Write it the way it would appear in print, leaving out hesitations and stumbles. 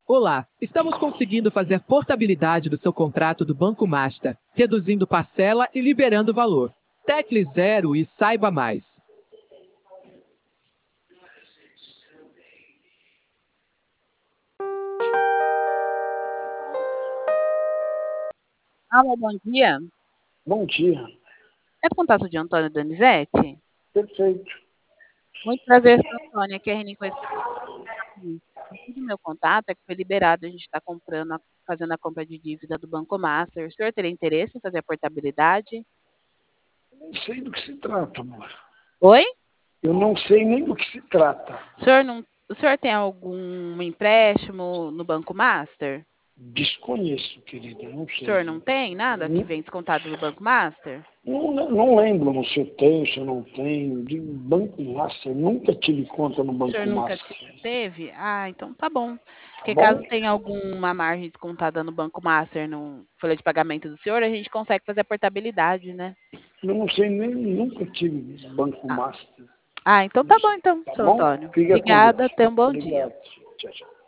Olá, estamos conseguindo fazer portabilidade do seu contrato do Banco Master, reduzindo parcela e liberando valor. Tecle 0 e saiba mais. Alô, bom dia. Bom dia. É o contato de Antônio Donizete? Perfeito. Muito prazer, sou Antônia, aqui é a Reni com esse. O meu contato é que foi liberado, a gente está fazendo a compra de dívida do Banco Master. O senhor teria interesse em fazer a portabilidade? Eu nem sei do que se trata, amor. Oi? Eu não sei nem do que se trata. O senhor tem algum empréstimo no Banco Master? Desconheço, querida, não O sei. senhor não tem nada que vem descontado do Banco Master? Não lembro se eu tenho, se eu não tenho. De Banco Master, nunca tive conta no O Banco senhor nunca Master. teve? Ah, então tá bom. Tá Porque caso bom? tenha alguma margem descontada no Banco Master, no folha de pagamento do senhor, a gente consegue fazer a portabilidade, né? Eu não sei nem, nunca tive Banco Ah, Master. então Não tá bom sei. então, Tá seu bom? Antônio. Fica com Deus. Obrigada, tenha um bom dia. Obrigado. Tchau, tchau.